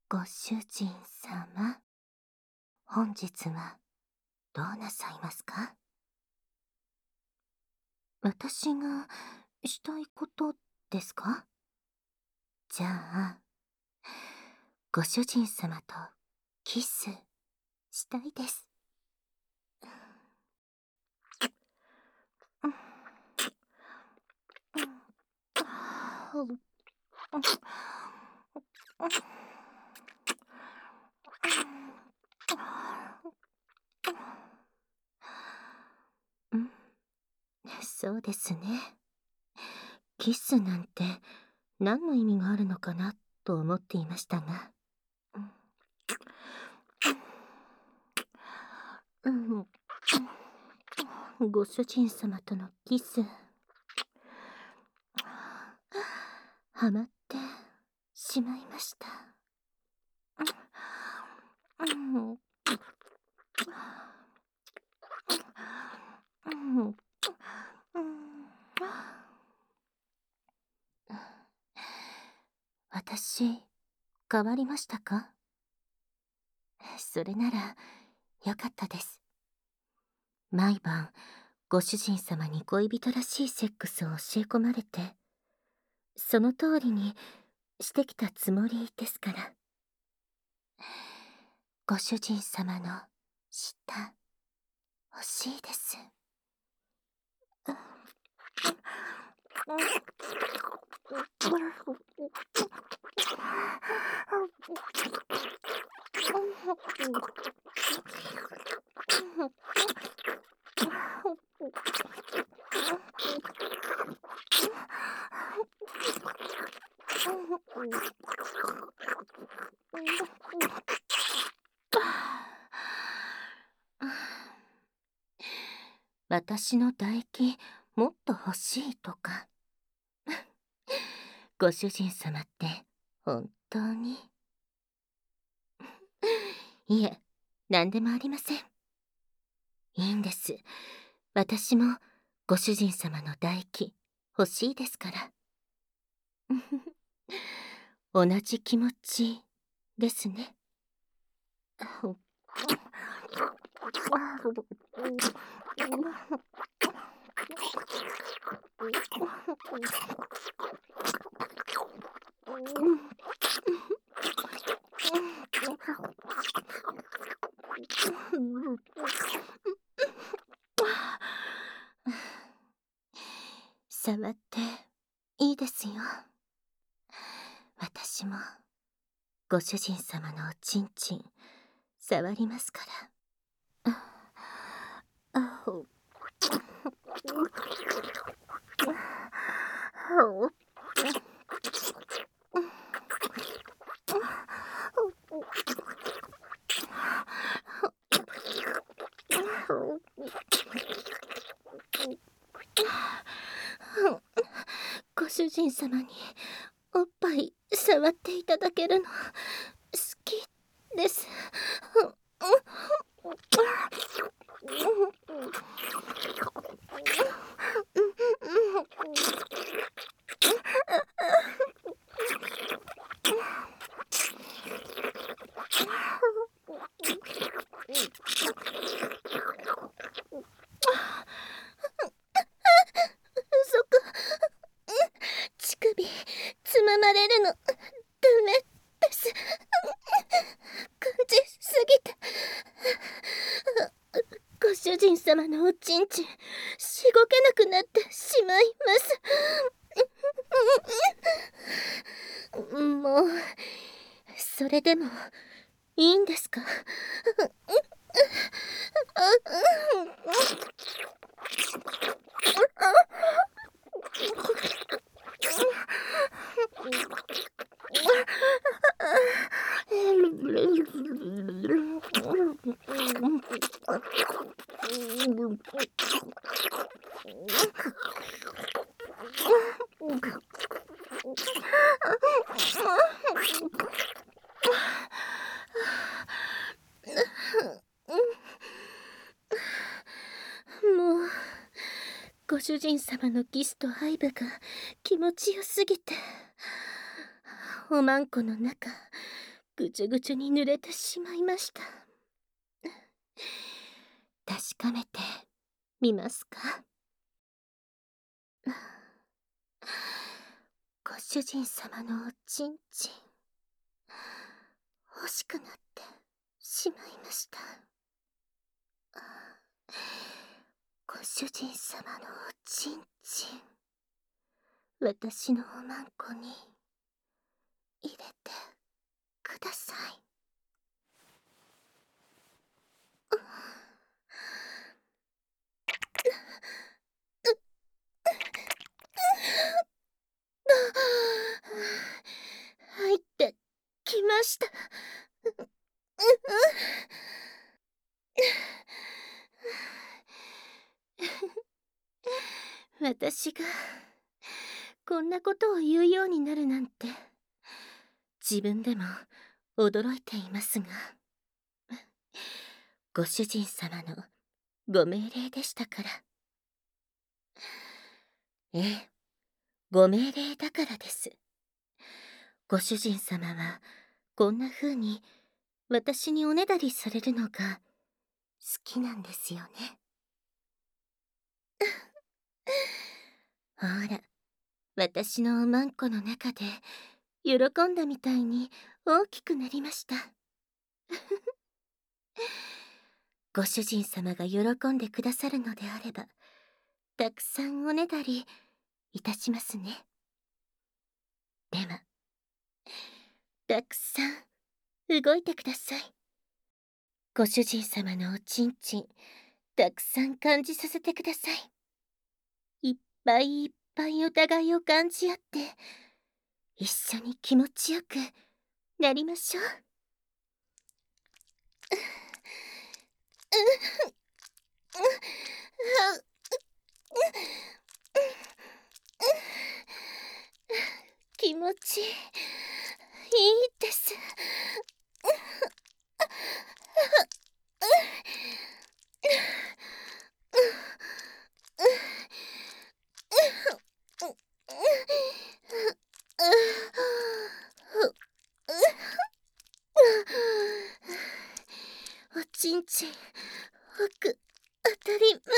ご主人様、本日はどうなさいますか？私がしたいことですか？じゃあ、ご主人様とキスしたいです。うん、そうですね。キスなんて何の意味があるのかなと思っていましたが。ご主人様とのキス、はまってしまいました。私、変わりましたか？それなら、よかったです。毎晩、ご主人様に恋人らしいセックスを教え込まれて、その通りにしてきたつもりですから。ご主人様の舌、欲しいです。私の唾液もっと欲しいとか。ご主人様って本当に。いえ、何でもありません。いいんです。私もご主人様の唾液欲しいですから。同じ気持ちですね。触っていいですよ。私もご主人様のおちんちん触りますから。ご主人様におっぱい触っていただけるの好きです。そこ、乳首つままれるのダメです。感じすぎて。ご主人様のおちんちんしごけなくなってしまいます。もうそれでもいいんですか？もうご主人様のキスとハイブが気持ちよすぎて、おまんこの中ぐちゅぐちゅに濡れてしまいました。確かめてみますか？ご主人様のおちんちん、欲しくなってしまいました。ご主人様のおちんちん、私のおまんこに入れてください。入ってきました。私がこんなことを言うようになるなんて、自分でも驚いていますが、ご主人様のご命令でしたから。ええ、ご命令だからです。ご主人様はこんな風に私におねだりされるのが好きなんですよね。ほら、私のおまんこの中で喜んだみたいに大きくなりました。ご主人様が喜んでくださるのであれば、たくさんおねだりいたしますね。では、たくさん動いてください。ご主人様のおちんちん、たくさん感じさせてください。いっぱいいっぱいお互いを感じ合って、一緒に気持ちよくなりましょう。気持ちいいです。おちんちん、奥当たります。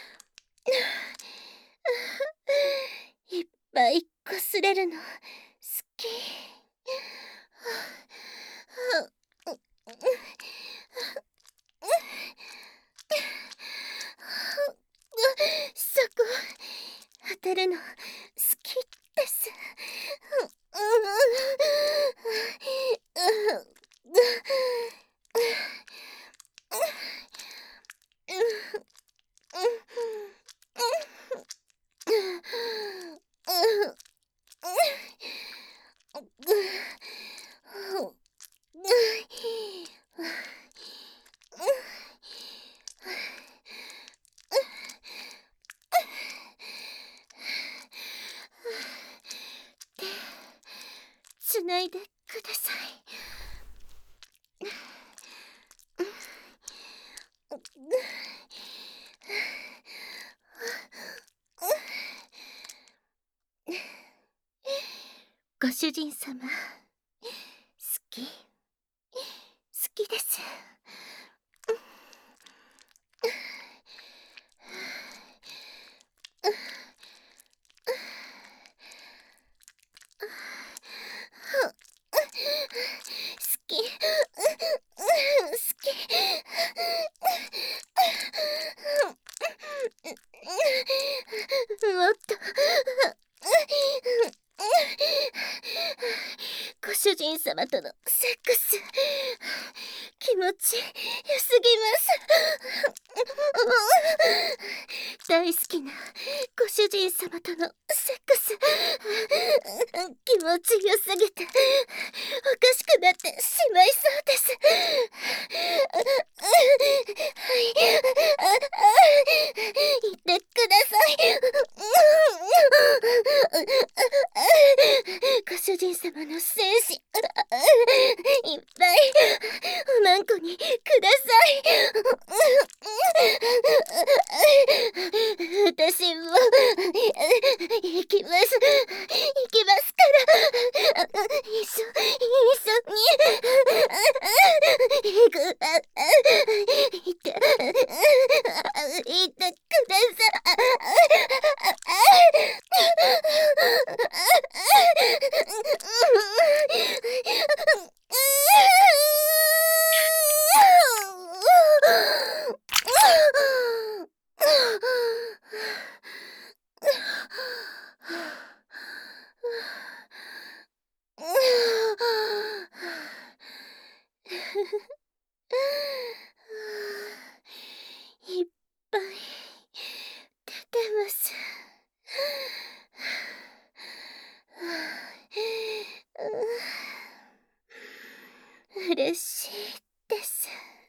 いっぱいこすれるの好き。そこ当たるの好きです。つないでください。ご主人様、好きです。好き。もっとご主人様とのセックス、気持ちよすぎます。大好きなご主人様とのセックス、気持ちよすぎておかしくなってしまいそうです。言ってください。ご主人様の精子、いっぱいおまんこにください。私も行きますから、一緒にいっぱい出てます。嬉しいです。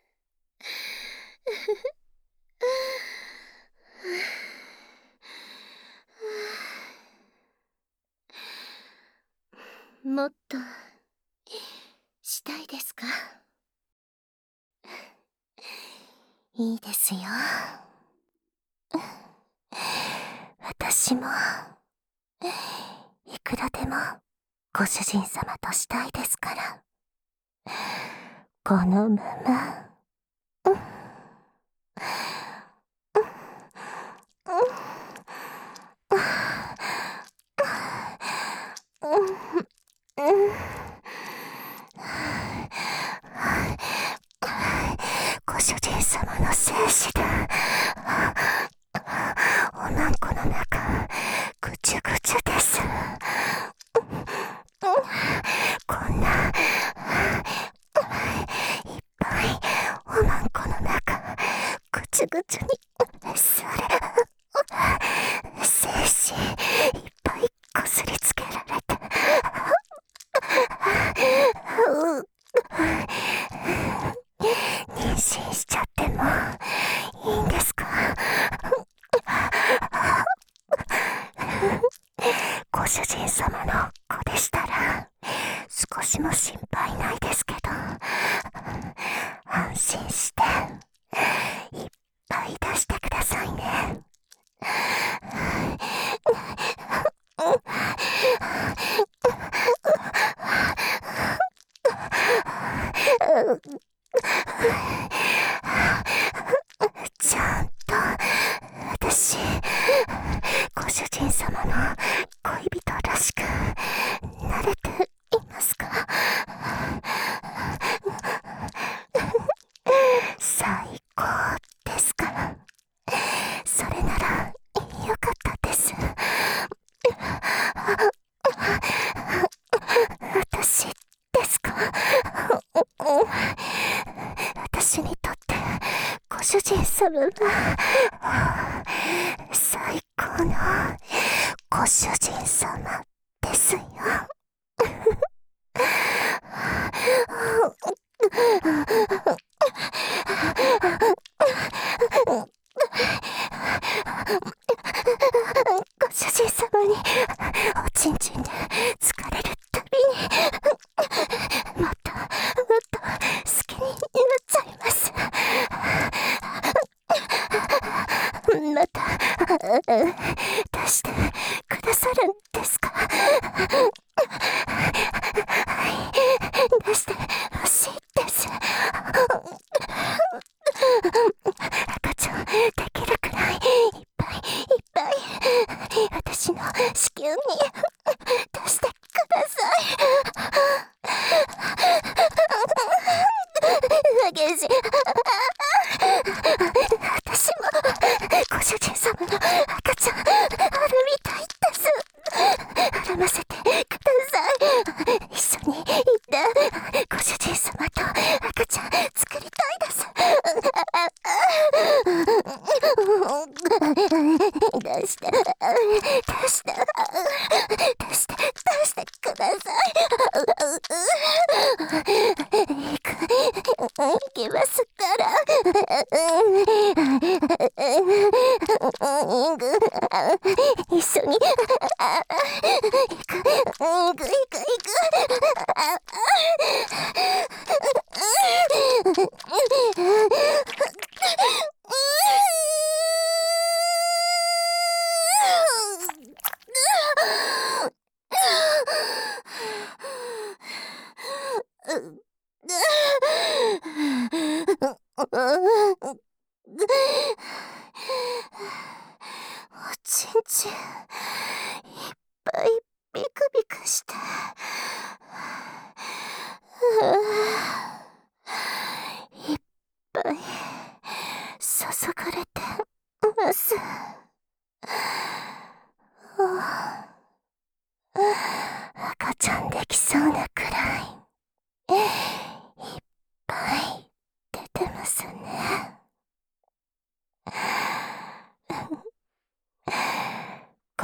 もっとしたいですか？いいですよ。私もいくらでもご主人様としたいですから。このまま。ご主人様の精子でおまんこの中ぐちゅぐちゅです。こんないっぱいおまんこの中ぐちゅぐちゅにそれ精子いっぱいこすりつけられて妊娠しちゃってもいいんですか？ご主人様の子でしたら少しも心配ないですけど、安心していっぱい出してくださいね。ちゃんと私ご主人様の恋人らしくなれていますか？最高ですから。それならよかったです。私ですか？私にとってご主人様は最高のご主人様ですよ。ご主人様におちんちんで疲れるたびにもっともっと好きになっちゃいます。また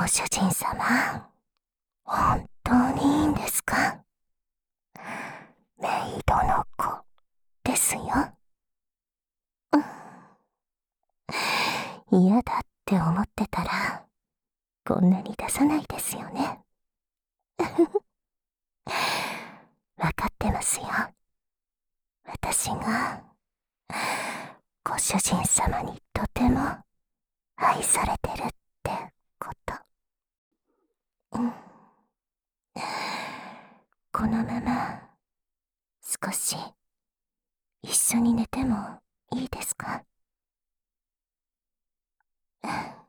ご主人様、本当にいいんですか？メイドの子ですよ。嫌だって思ってたら、こんなに出さないですよね。わかってますよ。私が、ご主人様にとても愛されてるってこと。このまま、少し、一緒に寝てもいいですか？